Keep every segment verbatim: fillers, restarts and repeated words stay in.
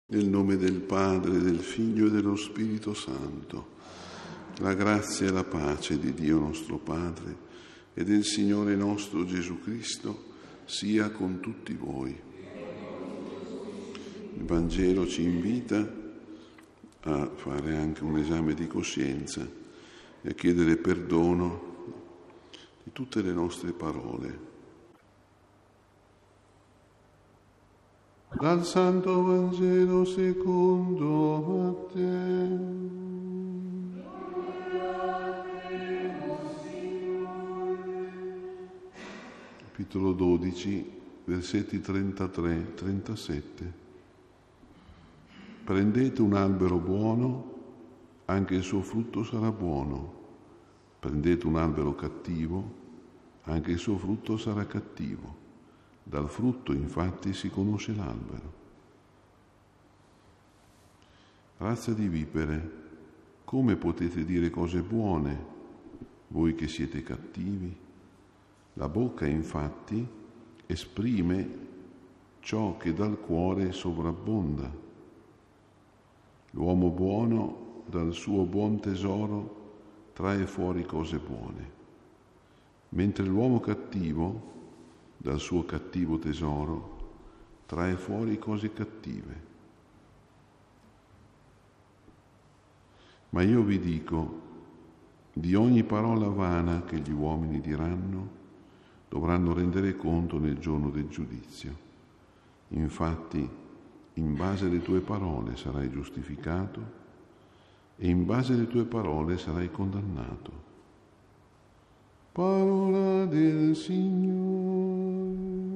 Nel nome del Padre, del Figlio e dello Spirito Santo, la grazia e la pace di Dio nostro Padre e del Signore nostro Gesù Cristo sia con tutti voi. Il Vangelo ci invita a fare anche un esame di coscienza e a chiedere perdono di tutte le nostre parole. Dal Santo Vangelo secondo Matteo. Capitolo dodici, versetti trentatré trentasette. Prendete un albero buono, anche il suo frutto sarà buono. Prendete un albero cattivo, anche il suo frutto sarà cattivo. Dal frutto, infatti, si conosce l'albero. Razza di vipere, come potete dire cose buone, voi che siete cattivi? La bocca, infatti, esprime ciò che dal cuore sovrabbonda. L'uomo buono dal suo buon tesoro trae fuori cose buone, mentre l'uomo cattivo dal suo cattivo tesoro trae fuori cose cattive. Ma io vi dico, di ogni parola vana che gli uomini diranno, dovranno rendere conto nel giorno del giudizio. Infatti, in base alle tue parole sarai giustificato e in base alle tue parole sarai condannato. Parola del Signore.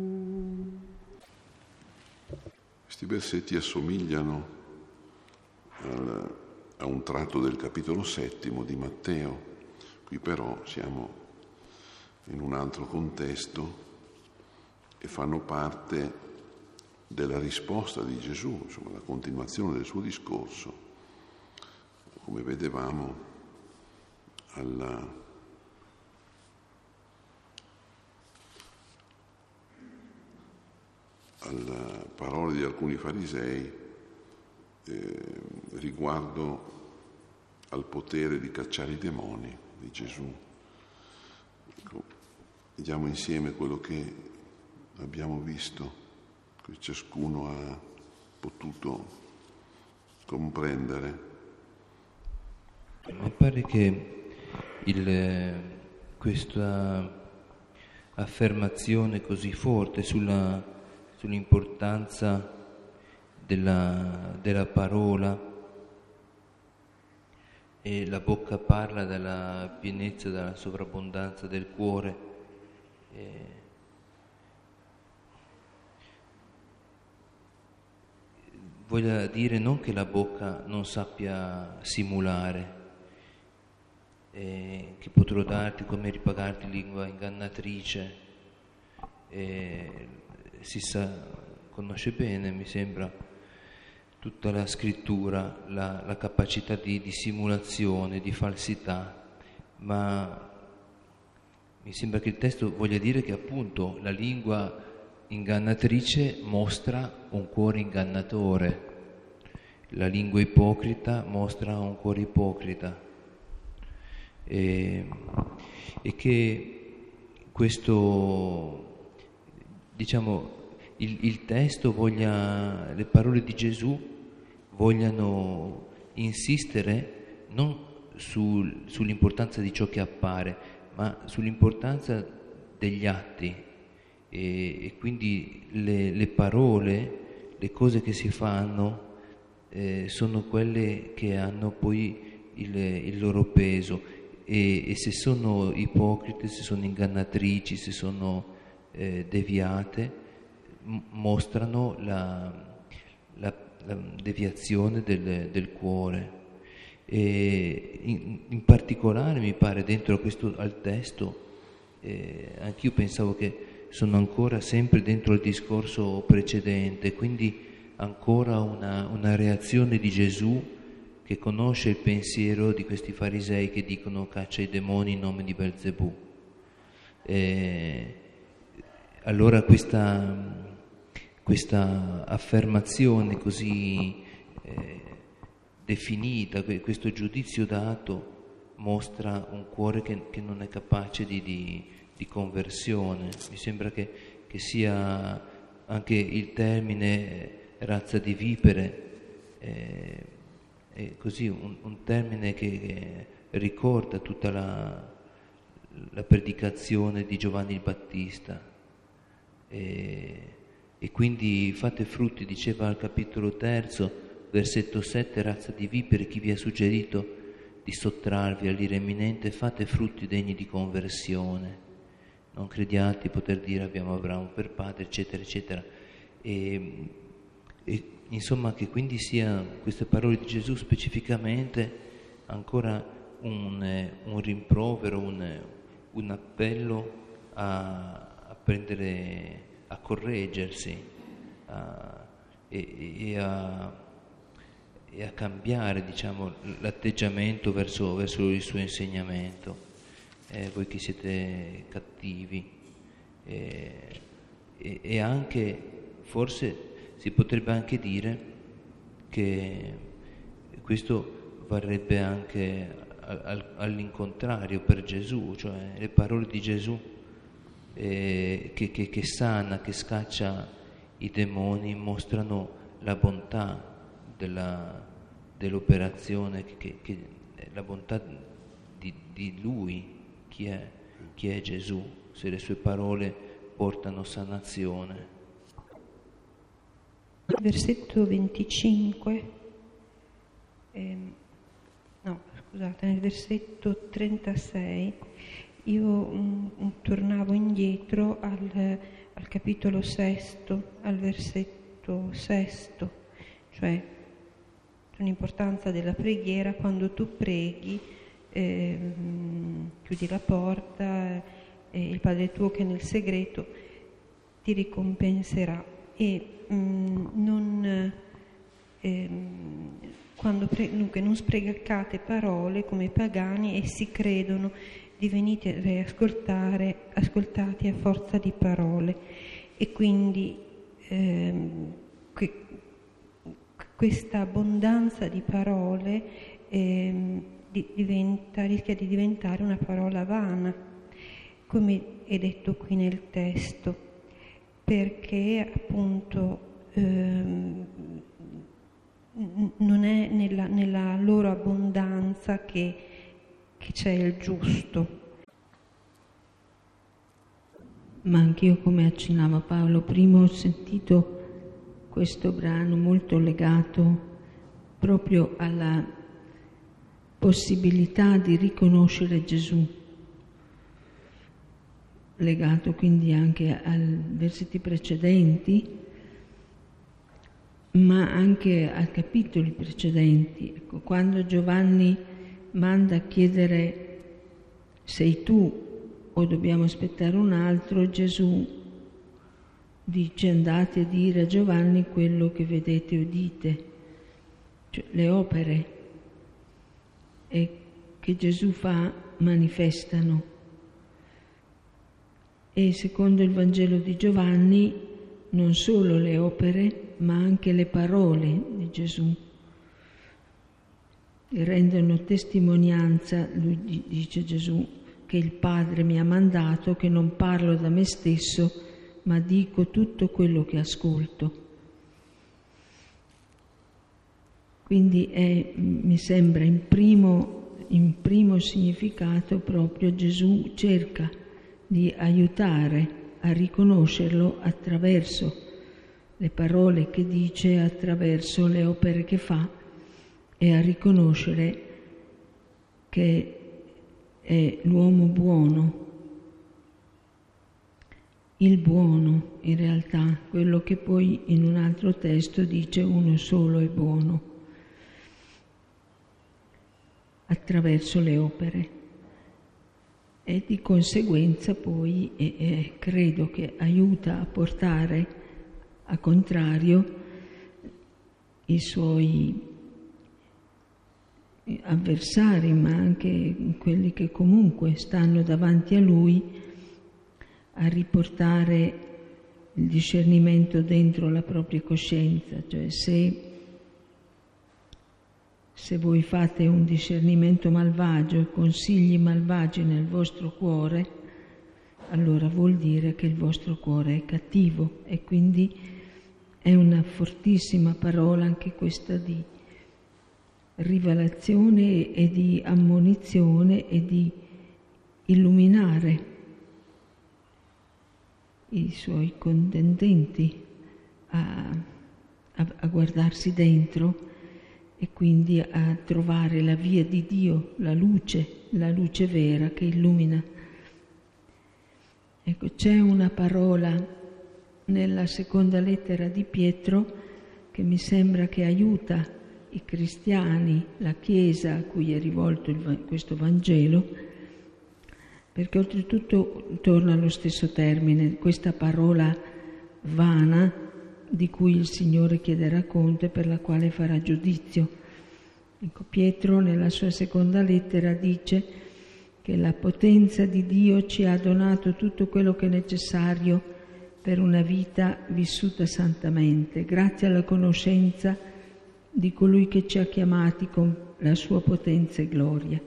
Questi versetti assomigliano al, a un tratto del capitolo settimo di Matteo. Qui però siamo in un altro contesto e fanno parte della risposta di Gesù, insomma la continuazione del suo discorso, come vedevamo alla alle parole di alcuni farisei eh, riguardo al potere di cacciare i demoni di Gesù. Ecco, vediamo insieme quello che abbiamo visto, che ciascuno ha potuto comprendere. Mi pare che il, questa affermazione così forte sulla sull'importanza della, della parola, e la bocca parla della pienezza, della sovrabbondanza del cuore. E voglia dire non che la bocca non sappia simulare, e che potrò darti come ripagarti lingua ingannatrice. E si sa, conosce bene, mi sembra, tutta la scrittura, la, la capacità di, di simulazione, di falsità, ma mi sembra che il testo voglia dire che appunto la lingua ingannatrice mostra un cuore ingannatore, la lingua ipocrita mostra un cuore ipocrita, e, e che questo, diciamo, il, il testo voglia, le parole di Gesù vogliano insistere non sul, sull'importanza di ciò che appare, ma sull'importanza degli atti, e, e quindi le, le parole, le cose che si fanno eh, sono quelle che hanno poi il, il loro peso, e, e se sono ipocrite, se sono ingannatrici, se sono Eh, deviate, m- mostrano la, la, la deviazione del, del cuore. E in, in particolare mi pare dentro questo al testo, eh, anch'io pensavo che sono ancora sempre dentro il discorso precedente, quindi ancora una, una reazione di Gesù che conosce il pensiero di questi farisei che dicono caccia i demoni in nome di Belzebù. Eh, Allora questa, questa affermazione così eh, definita, questo giudizio dato, mostra un cuore che, che non è capace di, di, di conversione. Mi sembra che, che sia anche il termine razza di vipere, eh, è così un, un termine che, che ricorda tutta la, la predicazione di Giovanni il Battista. E, e quindi fate frutti, diceva al capitolo terzo, versetto sette, razza di vipere, chi vi ha suggerito di sottrarvi all'ira imminente, fate frutti degni di conversione, non crediate di poter dire abbiamo Abramo per padre, eccetera, eccetera. E, e insomma che quindi sia queste parole di Gesù specificamente ancora un, un rimprovero, un, un appello a, a prendere, a correggersi a, e, e a e a cambiare, diciamo, l'atteggiamento verso, verso il suo insegnamento. Eh, voi che siete cattivi eh, e, e anche forse si potrebbe anche dire che questo varrebbe anche al, al, all'incontrario per Gesù, cioè le parole di Gesù eh, che, che, che sana, che scaccia i demoni, mostrano la bontà Della, dell'operazione, che, che la bontà di, di Lui, chi è, chi è Gesù, se le sue parole portano sanazione. Versetto venticinque, ehm, no scusate, nel versetto trentasei io mh, tornavo indietro al, al capitolo sesto, al versetto sesto, cioè l'importanza della preghiera. Quando tu preghi, eh, chiudi la porta e il Padre tuo che è nel segreto ti ricompenserà. E mh, non, eh, quando pre- dunque non sprecate parole come i pagani, essi credono di venire ascoltare, ascoltati a forza di parole. E quindi eh, que- questa abbondanza di parole eh, di, diventa, rischia di diventare una parola vana, come è detto qui nel testo, perché appunto ehm, non è nella, nella loro abbondanza che, che c'è il giusto. Ma anch'io, come accennava Paolo prima, ho sentito questo brano molto legato proprio alla possibilità di riconoscere Gesù, legato quindi anche ai versetti precedenti, ma anche ai capitoli precedenti. Ecco, quando Giovanni manda a chiedere sei tu o dobbiamo aspettare un altro, Gesù dice andate a dire a Giovanni quello che vedete e udite, cioè le opere e che Gesù fa manifestano. E secondo il Vangelo di Giovanni non solo le opere ma anche le parole di Gesù rendono testimonianza, lui dice Gesù, che il Padre mi ha mandato, che non parlo da me stesso ma dico tutto quello che ascolto. Quindi è, mi sembra, in primo, in primo significato proprio Gesù cerca di aiutare a riconoscerlo attraverso le parole che dice, attraverso le opere che fa, e a riconoscere che è l'uomo buono, il buono, in realtà, quello che poi in un altro testo dice uno solo è buono, attraverso le opere. E di conseguenza poi e, e credo che aiuta a portare a contrario i suoi avversari, ma anche quelli che comunque stanno davanti a lui, a riportare il discernimento dentro la propria coscienza, cioè se, se voi fate un discernimento malvagio, consigli malvagi nel vostro cuore, allora vuol dire che il vostro cuore è cattivo, e quindi è una fortissima parola anche questa di rivelazione e di ammonizione e di illuminare i suoi contendenti a, a, a guardarsi dentro e quindi a trovare la via di Dio, la luce, la luce vera che illumina. Ecco, c'è una parola nella seconda lettera di Pietro che mi sembra che aiuta i cristiani, la Chiesa a cui è rivolto il, questo Vangelo, perché oltretutto torna allo stesso termine, questa parola vana di cui il Signore chiederà conto e per la quale farà giudizio. Ecco, Pietro nella sua seconda lettera dice che la potenza di Dio ci ha donato tutto quello che è necessario per una vita vissuta santamente, grazie alla conoscenza di colui che ci ha chiamati con la sua potenza e gloria.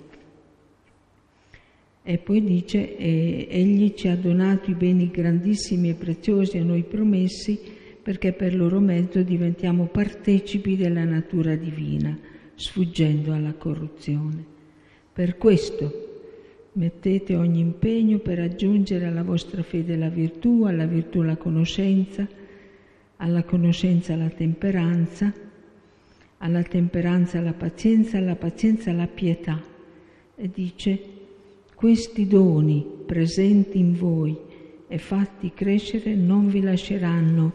E poi dice, eh, egli ci ha donato i beni grandissimi e preziosi a noi promessi, perché per loro mezzo diventiamo partecipi della natura divina, sfuggendo alla corruzione. Per questo mettete ogni impegno per aggiungere alla vostra fede la virtù, alla virtù la conoscenza, alla conoscenza la temperanza, alla temperanza la pazienza, alla pazienza la pietà. E dice, questi doni presenti in voi e fatti crescere non vi lasceranno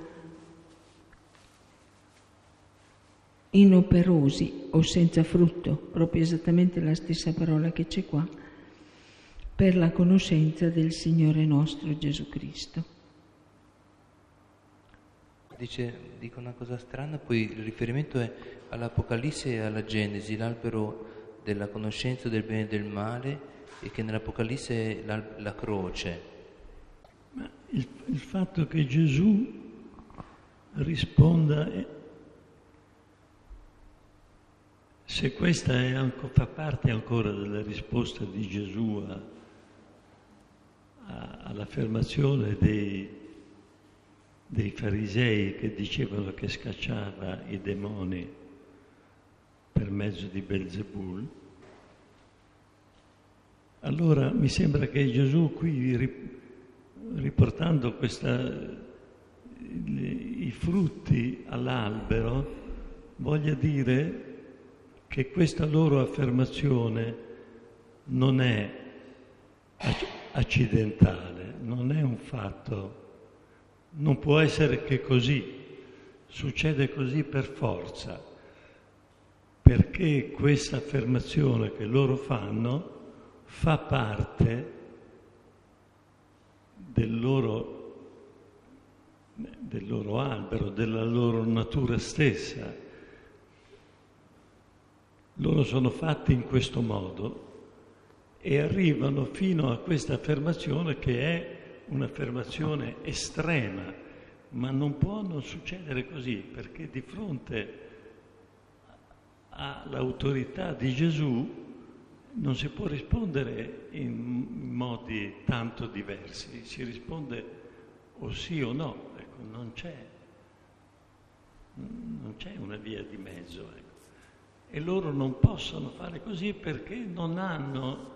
inoperosi o senza frutto, proprio esattamente la stessa parola che c'è qua, per la conoscenza del Signore nostro Gesù Cristo. Dice, dico una cosa strana, poi il riferimento è all'Apocalisse e alla Genesi, l'albero della conoscenza del bene e del male, e che nell'Apocalisse è la, la croce. Ma il, il fatto che Gesù risponda, se questa è anche, fa parte ancora della risposta di Gesù a, a, all'affermazione dei, dei farisei che dicevano che scacciava i demoni per mezzo di Belzebul, allora mi sembra che Gesù qui, riportando questa, i frutti all'albero, voglia dire che questa loro affermazione non è accidentale, non è un fatto, non può essere che così, succede così per forza, perché questa affermazione che loro fanno fa parte del loro, del loro albero, della loro natura stessa. Loro sono fatti in questo modo e arrivano fino a questa affermazione che è un'affermazione estrema, ma non può non succedere così, perché di fronte all'autorità di Gesù non si può rispondere in modi tanto diversi, si risponde o sì o no, ecco, non c'è, non c'è una via di mezzo, ecco. E loro non possono fare così perché non hanno,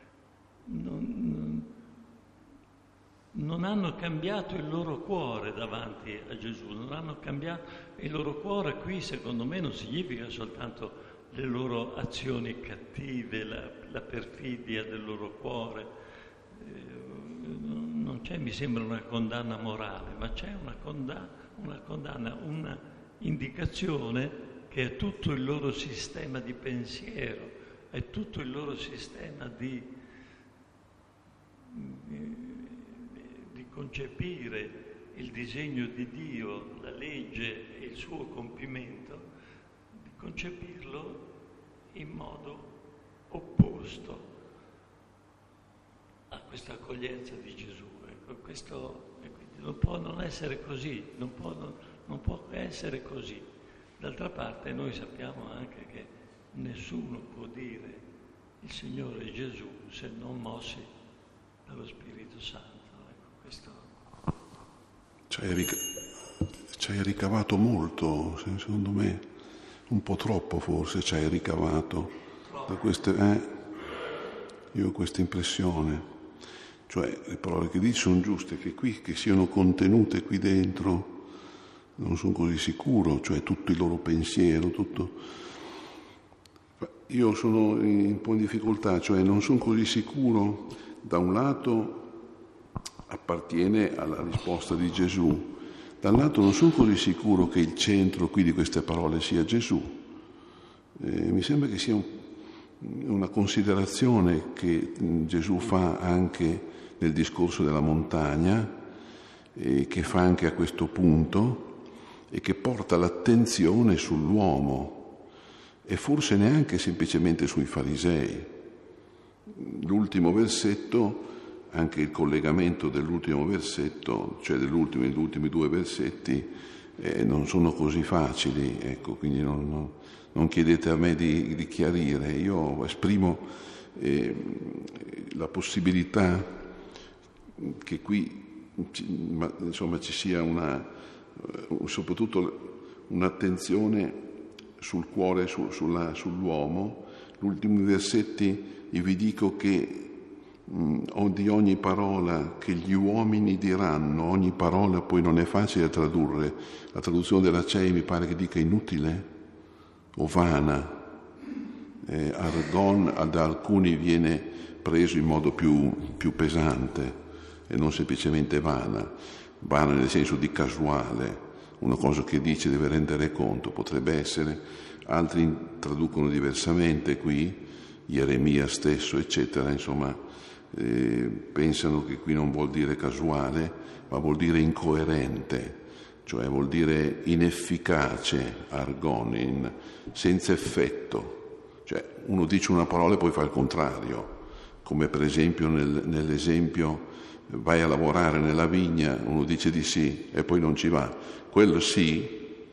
non, non hanno cambiato il loro cuore davanti a Gesù, non hanno cambiato il loro cuore. Qui secondo me non significa soltanto le loro azioni cattive, la, la perfidia del loro cuore, eh, non c'è, mi sembra, una condanna morale, ma c'è una condanna, una condanna, una indicazione che è tutto il loro sistema di pensiero, è tutto il loro sistema di, di concepire il disegno di Dio, la legge e il suo compimento, di concepirlo in modo opposto a questa accoglienza di Gesù. Ecco, questo, non può non essere così, non può, non, non può essere così. D'altra parte noi sappiamo anche che nessuno può dire il Signore Gesù se non mossi dallo Spirito Santo. Ecco, questo. Ci hai, ric- ci hai ricavato molto, secondo me, un po' troppo forse ci hai ricavato da queste... Eh, io ho questa impressione, cioè le parole che dici sono giuste, che qui, che siano contenute qui dentro, non sono così sicuro, cioè tutto il loro pensiero, tutto... Io sono un po' in difficoltà, cioè non sono così sicuro, da un lato appartiene alla risposta di Gesù, dall'altro non sono così sicuro che il centro qui di queste parole sia Gesù. Eh, mi sembra che sia un, una considerazione che Gesù fa anche nel discorso della montagna, e che fa anche a questo punto, e che porta l'attenzione sull'uomo e forse neanche semplicemente sui farisei. L'ultimo versetto, anche il collegamento dell'ultimo versetto, cioè dell'ultimo, degli ultimi due versetti, eh, non sono così facili, ecco, quindi non, non, non chiedete a me di, di chiarire. Io esprimo eh, la possibilità che qui ma, insomma, ci sia una, soprattutto un'attenzione sul cuore, su, sulla, sull'uomo. Gli ultimi versetti, io vi dico che mh, di ogni parola che gli uomini diranno, ogni parola poi non è facile da tradurre, la traduzione della C E I mi pare che dica inutile o vana, eh, argon da alcuni viene preso in modo più, più pesante e non semplicemente vana, vana nel senso di casuale, una cosa che dice deve rendere conto, potrebbe essere, altri traducono diversamente qui, Geremia stesso, eccetera, insomma, eh, pensano che qui non vuol dire casuale, ma vuol dire incoerente, cioè vuol dire inefficace, argonin, senza effetto, cioè uno dice una parola e poi fa il contrario, come per esempio nel, nell'esempio vai a lavorare nella vigna, uno dice di sì e poi non ci va. Quello sì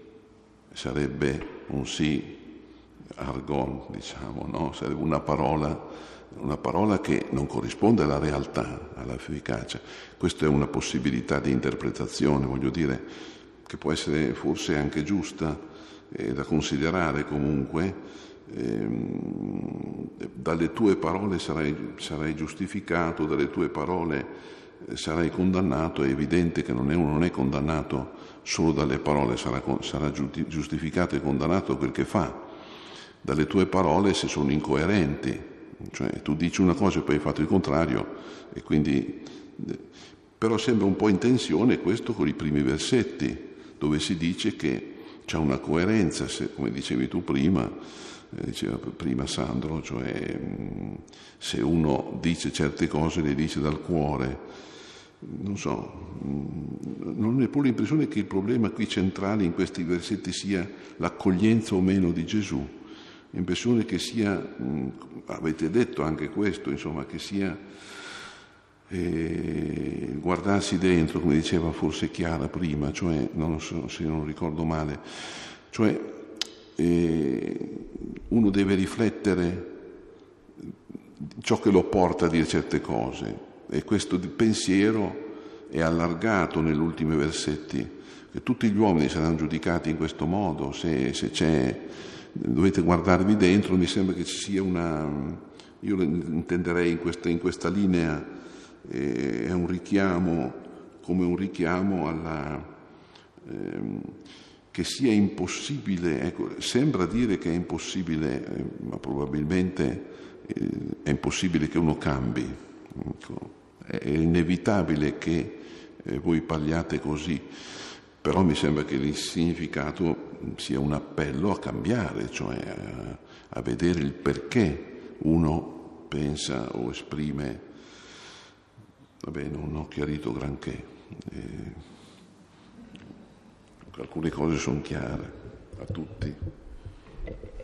sarebbe un sì argon, diciamo, no? Sarebbe una parola, una parola che non corrisponde alla realtà, all'efficacia. Questa è una possibilità di interpretazione, voglio dire, che può essere forse anche giusta, eh, da considerare comunque. Ehm, dalle tue parole sarai, sarai giustificato, dalle tue parole sarai condannato. È evidente che non è, uno non è condannato solo dalle parole, sarà, sarà giustificato e condannato quel che fa. Dalle tue parole se sono incoerenti, cioè tu dici una cosa e poi hai fatto il contrario, e quindi però sembra un po' in tensione questo con i primi versetti, dove si dice che c'è una coerenza, se, come dicevi tu prima, eh, diceva prima Sandro, cioè se uno dice certe cose le dice dal cuore. Non so, non ho neppure l'impressione che il problema qui centrale in questi versetti sia l'accoglienza o meno di Gesù. L'impressione che sia, avete detto anche questo, insomma, che sia eh, guardarsi dentro, come diceva forse Chiara prima, cioè, non so se non ricordo male, cioè eh, uno deve riflettere ciò che lo porta a dire certe cose. E questo pensiero è allargato negli ultimi versetti, che tutti gli uomini saranno giudicati in questo modo. Se, se c'è, dovete guardarvi dentro, mi sembra che ci sia una, io lo intenderei in questa, in questa linea, eh, è un richiamo, come un richiamo alla, ehm, che sia impossibile, ecco, sembra dire che è impossibile, eh, ma probabilmente eh, è impossibile che uno cambi. Ecco, è inevitabile che eh, voi parliate così, però mi sembra che il significato sia un appello a cambiare, cioè a, a vedere il perché uno pensa o esprime. Vabbè, non ho chiarito granché, eh, alcune cose sono chiare a tutti.